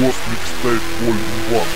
Cosmic State Volume 1.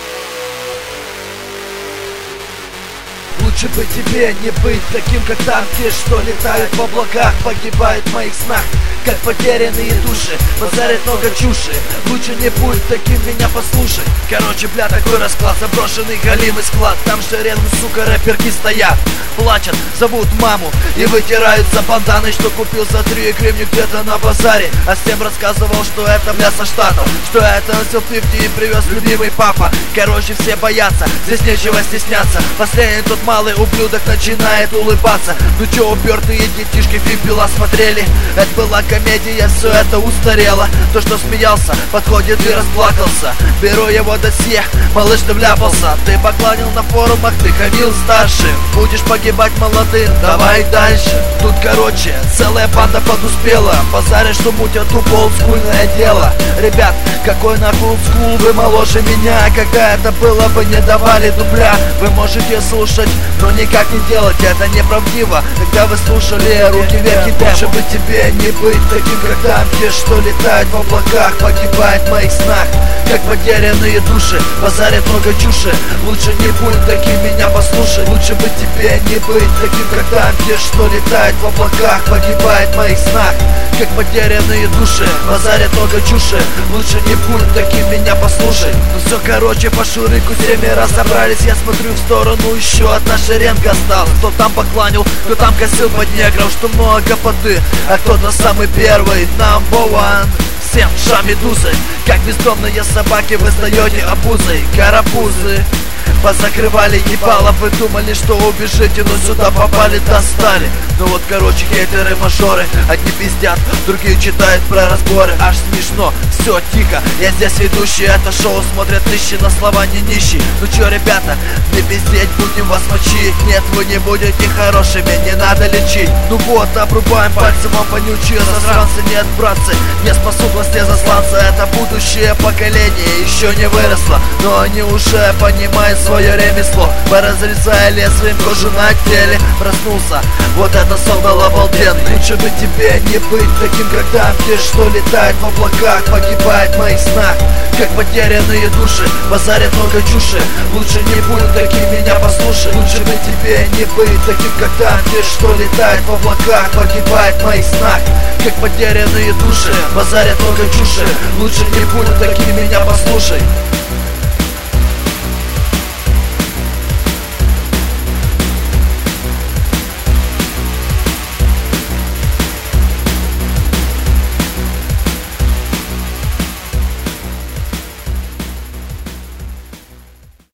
Лучше бы тебе не быть таким, как танки, что летают в облаках, погибают в моих снах, как потерянные души, базарят много чуши. Лучше не будь таким, меня послушай. Короче, бля, такой расклад, заброшенный галимый склад. Там же рядом, сука, рэперки стоят, плачут, зовут маму и вытираются банданы, что купил за 3 гривни где-то на базаре. А всем рассказывал, что это, бля, со Штатов, что это носил 50 и привез любимый папа. Короче, все боятся, здесь нечего стесняться. Последний тот малый ублюдок начинает улыбаться. Ну чё, упертые детишки Вимпела смотрели? Это была комедия, все это устарело. То, что смеялся, подходит и расплакался. Беру его досье, малыш, ты вляпался. Ты поклонил на форумах, ты хамил старшим. Будешь погибать молодым, давай дальше. Тут, короче, целая банда подуспела. Базаришь, что мутят тупо олдскульное дело. Ребят, какой нахуй олдскул, вы моложе меня. Когда это было бы, не давали дубля. Вы можете слушать, но никак не делать, это неправдиво. Когда вы слушали руки вверх и демо. Лучше бы тебе не быть таким, как танки, что летают в облаках, погибают в моих снах, как потерянные души, базарят много чуши. Лучше не будь таким, меня послушай. Лучше бы тебе не быть таким, как танки, что летают в облаках, погибают в моих снах, как потерянные души, базарят много чуши. Лучше не будь таким, меня послушай. Ну все, короче, по шурику 7 раз собрались. Я смотрю в сторону, еще одна шеренга осталась. Кто там покланил, кто там косил под негров, что много поты, а кто-то самый первый, number one. Всем шамедузы, как бездомные собаки, вы сдаете обузой, карапузы. Позакрывали ебало, вы думали, что убежите, но сюда попали, достали. Ну вот, короче, хейтеры-мажоры, одни пиздят, другие читают про разборы. Аж смешно, все тихо, я здесь ведущий, это шоу смотрят тысячи, на слова не нищий. Ну чё, ребята, не пиздеть, будем вас мочить. Нет, вы не будете хорошими, не надо лечить. Ну вот, обрубаем пальцем, вам вонючие засранцы. Нет, братцы, не способности засланца, это будущее поколение, еще не выросло, но они уже понимают свое ремесло. Поразрезая лезвием кожу на теле, проснулся, вот это сон был обалденный. Лучше бы тебе не быть таким, как танки, что летают в облаках, погибают в моих снах, как потерянные души, базарят много чуши. Лучше не будь таким, меня послушай. Лучше бы тебе не быть таким, как танки, что летают в облаках, погибают в моих снах, как потерянные души, базарят много чуши. Лучше не будь таким, меня послушай.